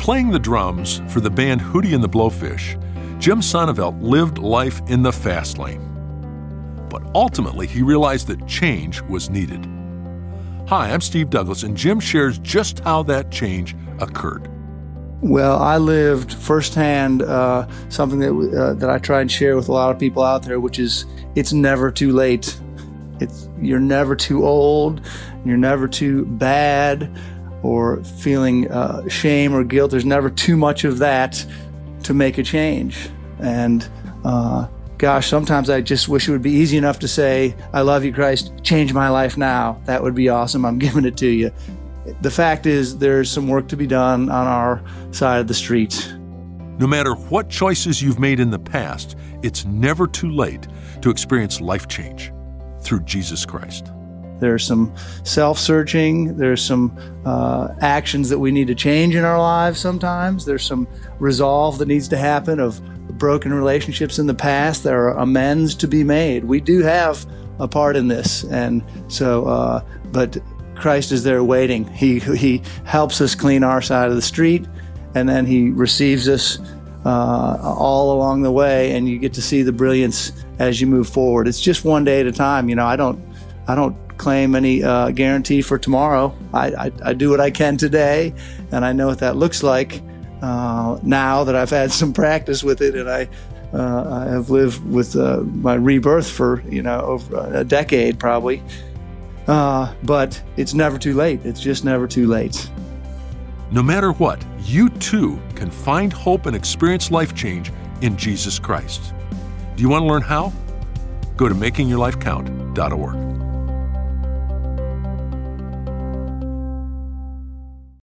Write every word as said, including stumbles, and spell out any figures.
playing the drums for the band Hootie and the Blowfish, Jim Sonneveld lived life in the fast lane. But ultimately, he realized that change was needed. Hi, I'm Steve Douglas, and Jim shares just how that change occurred. Well, I lived firsthand uh, something that uh, that I try and share with a lot of people out there, which is it's never too late. It's you're never too old, you're never too bad, or feeling uh, shame or guilt. There's never too much of that to make a change. And uh, gosh, sometimes I just wish it would be easy enough to say, I love you, Christ, change my life now. That would be awesome. I'm giving it to you. The fact is, there's some work to be done on our side of the street. No matter what choices you've made in the past, it's never too late to experience life change through Jesus Christ. There's some self-searching. There's some uh, actions that we need to change in our lives sometimes. There's some resolve that needs to happen of broken relationships in the past. There are amends to be made. We do have a part in this. And so, uh, but Christ is there waiting. He, he helps us clean our side of the street, and then he receives us uh, all along the way, and you get to see the brilliance as you move forward. It's just one day at a time. You know, I don't, I don't claim any uh, guarantee for tomorrow. I, I, I do what I can today, and I know what that looks like uh, now that I've had some practice with it, and I, uh, I have lived with uh, my rebirth for, you know, over a decade probably. Uh, but it's never too late. It's just never too late. No matter what, you too can find hope and experience life change in Jesus Christ. Do you want to learn how? Go to making your life count dot org.